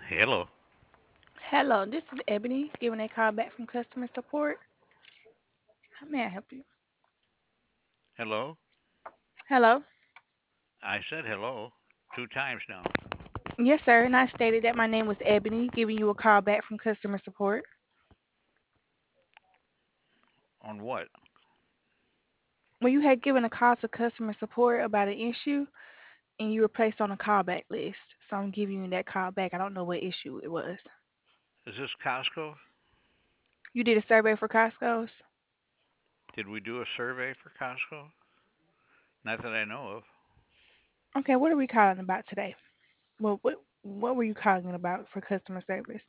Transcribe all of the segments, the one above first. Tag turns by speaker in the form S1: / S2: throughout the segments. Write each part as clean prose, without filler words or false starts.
S1: Hello.
S2: Hello, this is Ebony giving a call back from customer support. How may I help you?
S1: Hello.
S2: Hello?
S1: I said hello 2 times now.
S2: Yes, sir, and I stated that my name was Ebony, giving you a call back from customer support.
S1: On what?
S2: Well, you had given a call to customer support about an issue, and you were placed on a callback list. So I'm giving you that call back. I don't know what issue it was.
S1: Is this Costco?
S2: You did a survey for Costco's?
S1: Did we do a survey for Costco? Not that I know of.
S2: Okay, what are we calling about today? Well, what were you calling about for customer service?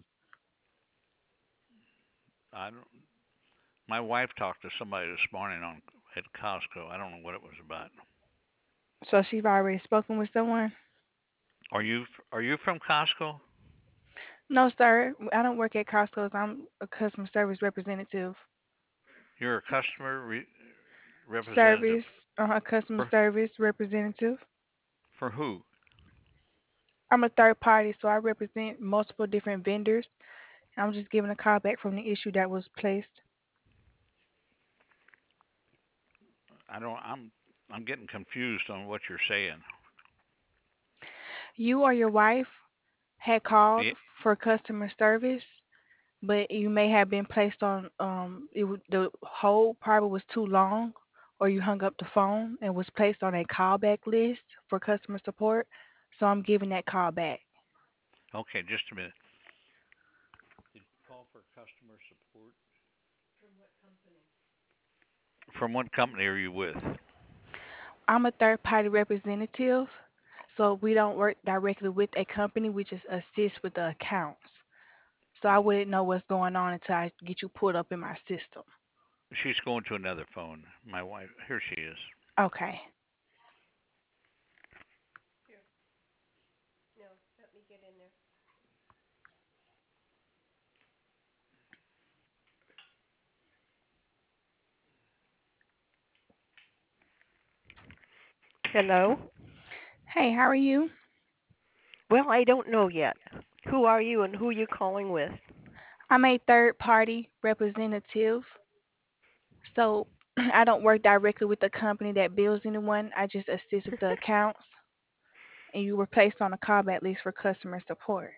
S1: I don't. My wife talked to somebody this morning on at Costco. I don't know what it was about.
S2: So she's already spoken with someone?
S1: Are you from Costco?
S2: No, sir. I don't work at Costco's. I'm a customer service representative.
S1: You're a customer representative
S2: Service, customer
S1: for
S2: service representative.
S1: for who?
S2: I'm a third party, so I represent multiple different vendors. I'm just giving a call back from the issue that was placed.
S1: I don't. I'm getting confused on what you're saying.
S2: You or your wife had called
S1: The,
S2: for customer service, but you may have been placed on the hold probably was too long, or you hung up the phone and was placed on a callback list for customer support. So I'm giving that call back.
S1: okay, just a minute. Did you call for customer support? From what company are you with?
S2: I'm a third party representative, so we don't work directly with a company. We just assist with the accounts. So I wouldn't know what's going on until I get you pulled up in my system.
S1: She's going to another phone. My wife. Here she is.
S2: Okay.
S3: Hello?
S2: Hey, how are you?
S3: Well, I don't know yet. Who are you and who you calling with?
S2: I'm a third party representative. So I don't work directly with the company that bills anyone. I just assist with the accounts, and you were placed on a callback list for customer support.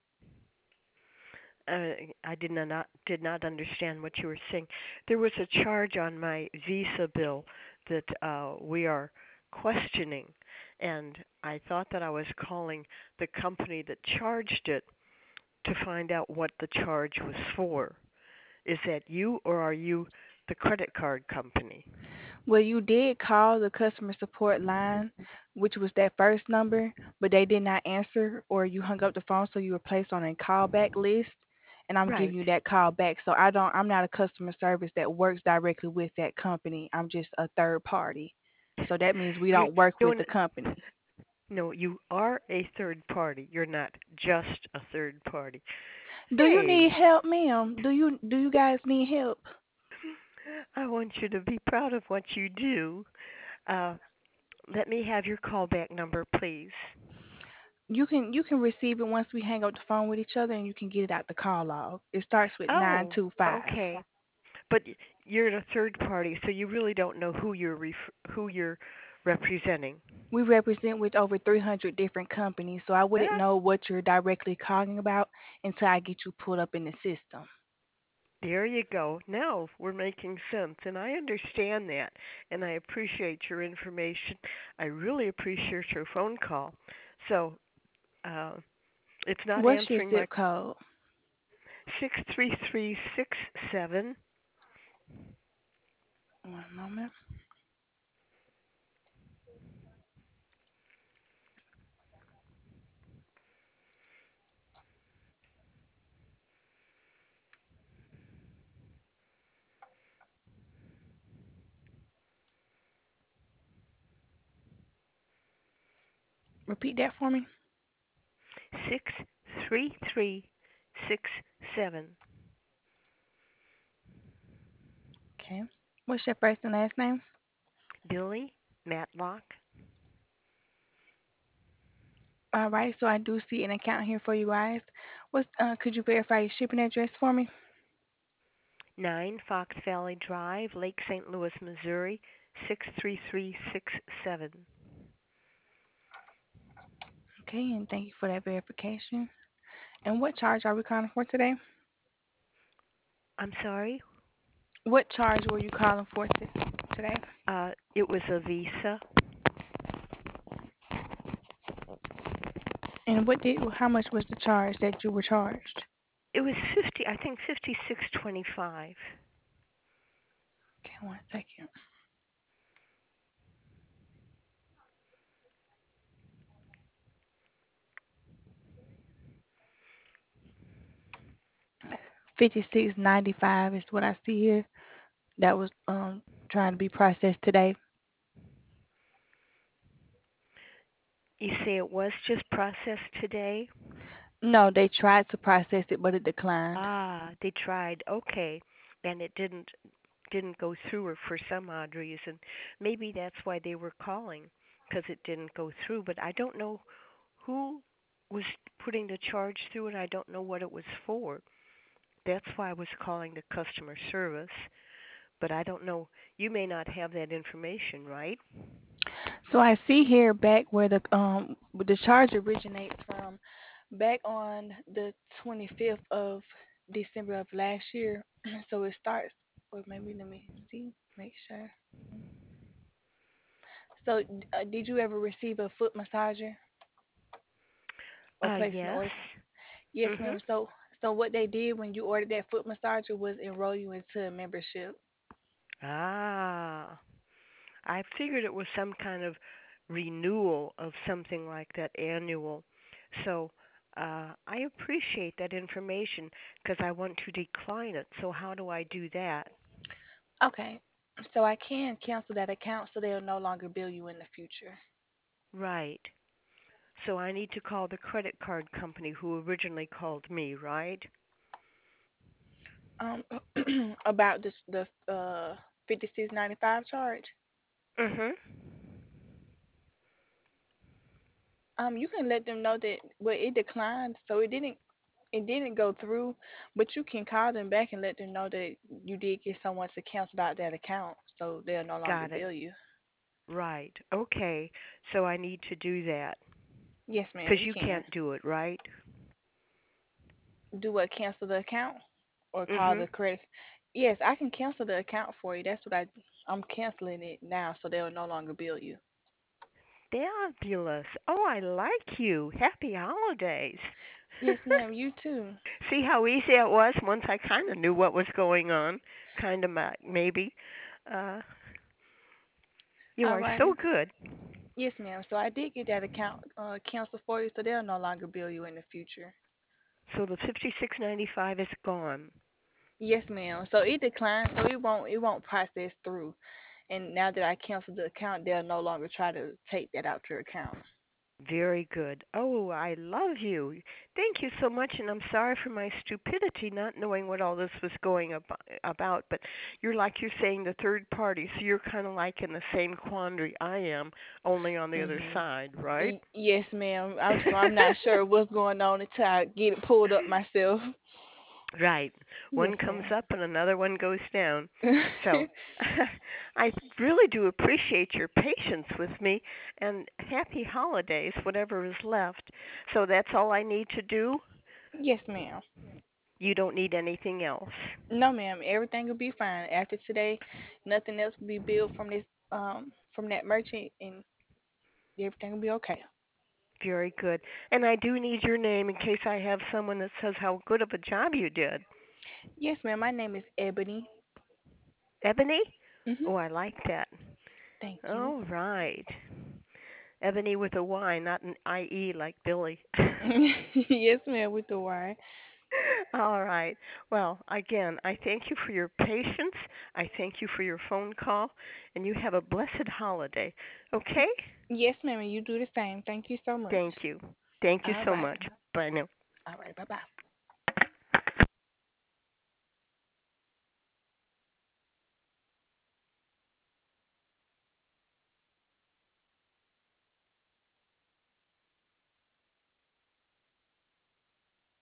S3: uh, I did not understand what you were saying. There was a charge on my Visa bill that we are questioning, and I thought that I was calling the company that charged it to find out what the charge was for. Is that you or are you the credit card company?
S2: Well, you did call the customer support line, which was that first number, but they did not answer, or you hung up the phone, so you were placed on a callback list, and I'm giving
S3: Right.
S2: you that call back. So I'm not a customer service that works directly with that company. I'm just a third party. So that means we
S3: You
S2: don't work with
S3: don't
S2: the company.
S3: No, you are a third party. You're not just a third party.
S2: Do you
S3: Hey,
S2: need help, ma'am? Do you guys need help?
S3: I want you to be proud of what you do. Uh, Let me have your callback number, please.
S2: You can receive it once we hang up the phone with each other, and you can get it out the call log. It starts with nine
S3: Oh,
S2: two five.
S3: okay. But you're a third party, so you really don't know who you're representing.
S2: We represent with over 300 different companies, so I wouldn't
S3: Ah,
S2: know what you're directly talking about until I get you pulled up in the system.
S3: there you go. Now we're making sense, and I understand that, and I appreciate your information. I really appreciate your phone call. So, uh, it's not
S2: What's your
S3: answering my
S2: zip code?
S3: 63367.
S2: One moment. Repeat that for me.
S3: 63367.
S2: Okay. What's your first and last name?
S3: Billy Matlock.
S2: All right, so I do see an account here for you guys. Could you verify your shipping address for me?
S3: 9 Fox Valley Drive, Lake St. Louis, Missouri 63367.
S2: Okay, and thank you for that verification. And what charge are we calling for today?
S3: I'm sorry?
S2: What charge were you calling for today?
S3: It was a Visa.
S2: And how much was the charge that you were charged?
S3: It was 50, I think 5625.
S2: Okay, one second. 56.95 is what I see here. That was trying to be processed today.
S3: You say it was just processed today?
S2: No, they tried to process it, but it declined.
S3: They tried. Okay. And it didn't go through or for some odd reason. Maybe that's why they were calling because it didn't go through, but I don't know who was putting the charge through and I don't know what it was for. That's why I was calling the customer service, but I don't know. You may not have that information, right?
S2: So I see here back where the charge originates from, back on the 25th of December of last year. So it starts, or maybe let me see, make sure. So did you ever receive a foot massager or place an
S3: Yes.
S2: order? Yes,
S3: Mhm.
S2: ma'am. So what they did when you ordered that foot massager was enroll you into a membership.
S3: Ah. I figured it was some kind of renewal of something like that annual. So I appreciate that information because I want to decline it. So how do I do that?
S2: Okay. So I can cancel that account so they'll no longer bill you in the future.
S3: Right. So I need to call the credit card company who originally called me, right?
S2: Um, about the 56.95 charge.
S3: Mhm.
S2: You can let them know that well it declined, so it didn't go through, but you can call them back and let them know that you did get someone to cancel out that account, so they'll no longer
S3: Got it.
S2: bill you.
S3: Right. Okay. So I need to do that
S2: Yes, ma'am,
S3: because
S2: you
S3: you
S2: can.
S3: can't do it, right?
S2: Do what? Cancel the account or call
S3: Mhm.
S2: the credit? Yes, I can cancel the account for you. That's what I'm canceling it now, so they'll no longer bill you.
S3: Fabulous. Oh, I like you. Happy holidays.
S2: Yes, ma'am, you too.
S3: See how easy it was once I kind of knew what was going on, kind of maybe. Uh, you
S2: All
S3: are
S2: right.
S3: so good.
S2: Yes, ma'am. So I did get that account canceled for you, so they'll no longer bill you in the future.
S3: So the 56.95 is gone.
S2: Yes, ma'am. So it declined, so it won't process through. And now that I canceled the account, they'll no longer try to take that out your account.
S3: Very good. Oh, I love you. Thank you so much, and I'm sorry for my stupidity not knowing what all this was going about. But you're saying the third party, so you're kind of like in the same quandary I am, only on the other
S2: Mhm.
S3: side, right?
S2: Yes, ma'am. I'm not sure what's going on until I get it pulled up myself.
S3: Right.
S2: Yes,
S3: One comes
S2: ma'am.
S3: up and another one goes down. So I really do appreciate your patience with me and happy holidays, whatever is left. So that's all I need to do.
S2: Yes, ma'am.
S3: You don't need anything else.
S2: No, ma'am. Everything will be fine after today. Nothing else will be billed from that merchant, and everything will be okay.
S3: Very good. And I do need your name in case I have someone that says how good of a job you did.
S2: Yes, ma'am. My name is Ebony.
S3: Ebony?
S2: Mhm.
S3: Oh, I like that.
S2: Thank you.
S3: All right. Ebony with a Y, not an IE like Billy.
S2: Yes, ma'am. With the Y.
S3: All right. Well, again, I thank you for your patience. I thank you for your phone call, and you have a blessed holiday. Okay?
S2: Yes, ma'am. And you do the same. Thank you so much.
S3: Thank you. Thank you
S2: All
S3: so
S2: right.
S3: much. Bye now.
S2: All right. Bye bye.